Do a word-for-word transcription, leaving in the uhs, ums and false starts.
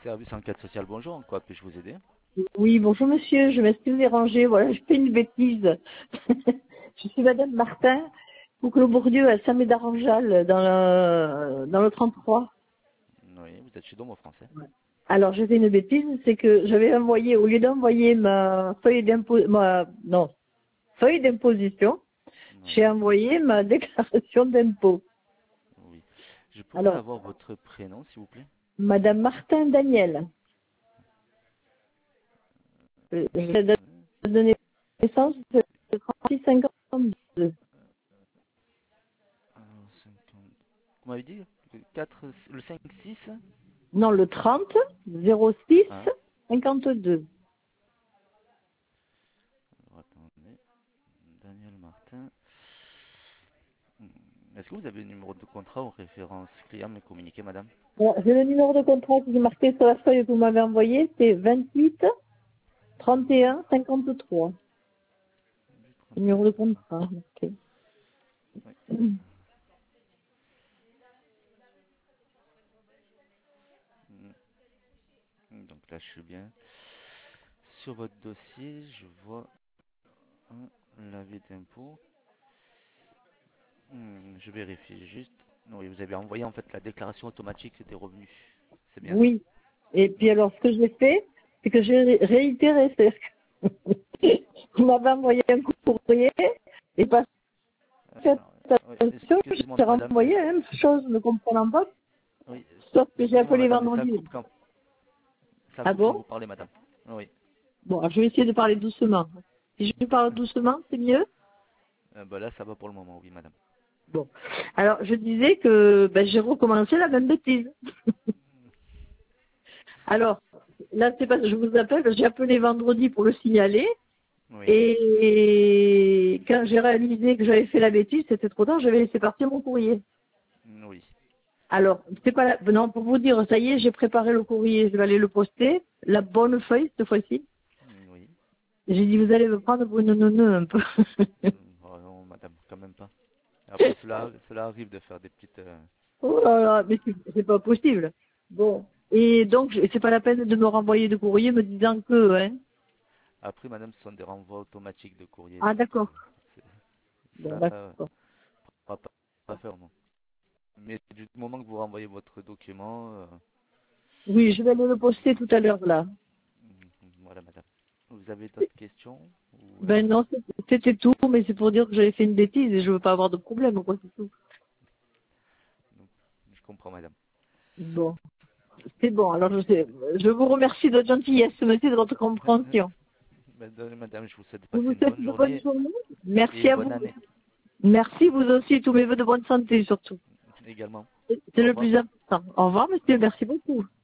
Service enquête sociale, bonjour, en quoi puis-je vous aider? Oui, bonjour monsieur, je m'excuse de déranger, voilà, je fais une bêtise. Je suis madame Martin, pour Clos Bourdieu à Saint-Médard-en-Jalles, dans le, dans le trente-trois. Oui, vous êtes chez Domo Français. Alors, j'ai fait une bêtise, c'est que j'avais envoyé, au lieu d'envoyer ma feuille d'impôt, ma, non, feuille d'imposition, j'ai Oui, envoyé ma déclaration d'impôt. oui. Je pourrais Alors, avoir votre prénom, s'il vous plaît? madame Martin Daniel, euh, j'ai donné naissance de trente-six cinquante-deux. Alors, cinquante. Vous m'avez dit le quatre, le cinq six. Non, le trente zéro six Hein? cinquante-deux. Alors, attendez. Daniel Martin. Hmm. Est-ce que vous avez le numéro de contrat ou référence client à me communiquer, madame? Bon, j'ai le numéro de contrat qui est marqué sur la feuille que vous m'avez envoyée, c'est vingt-huit trente et un cinquante-trois. Numéro de contrat, ok. Oui. Hmm. Donc là, je suis bien. Sur votre dossier, je vois un l'avis d'impôt. Hmm, je vérifie juste. Oui, vous avez envoyé en fait la déclaration automatique des revenus. C'est bien ça? Oui. Et puis Oui. alors, ce que j'ai fait, c'est que j'ai ré- réitéré. C'est-à-dire que vous m'avez envoyé un courrier et pas fait Alors, oui, attention, excusez-moi j'ai madame. renvoyé Est-ce- la même chose, ne comprenant pas, Oui, sauf que j'ai excusez-moi appelé madame, mais ça vendredi. coupe quand ça Ah coupe quand bon? vous parlez madame. Oui. Bon, alors, je vais essayer de parler doucement. Si je parle doucement, c'est mieux? Euh, bah là ça va pour le moment, oui madame. Bon. Alors, je disais que ben, j'ai recommencé la même bêtise. Alors, là, c'est pas, je vous appelle, j'ai appelé vendredi pour le signaler. Oui. Et quand j'ai réalisé que j'avais fait la bêtise, c'était trop tard, j'avais laissé partir mon courrier. Oui. Alors, c'est pas la, non, pour vous dire, ça y est, j'ai préparé le courrier, je vais aller le poster, la bonne feuille cette fois-ci. Oui. J'ai dit, vous allez me prendre pour une neuneu un peu. Oh, non madame, quand même pas. Après cela, cela arrive de faire des petites. euh, Oh là là, mais c'est c'est pas possible. Bon. Et donc, je- c'est pas la peine de me renvoyer de courrier me disant que, hein. Après madame, ce sont des renvois automatiques de courrier, Ah, donc euh, d'accord. c'est- Bon, ça euh, d'accord. va pas, pas faire non. Mais du moment que vous renvoyez votre document, euh, Oui, je vais aller le poster tout à l'heure, là. voilà madame. Vous avez d'autres questions ou, euh, Ben non, c'était tout, mais c'est pour dire que j'avais fait une bêtise et je veux pas avoir de problème, quoi, c'est tout. donc, je comprends madame. Bon, c'est bon. Alors, je, sais, je vous remercie de votre gentillesse, monsieur, de votre compréhension. Madame, madame, je vous souhaite de Je passer vous une souhaite bonne une bonne journée journée. et Merci une à bonne vous. année Merci, vous aussi, tous mes voeux de bonne santé, surtout. également. C'est Au le revoir. plus important. Au revoir, monsieur. Merci beaucoup.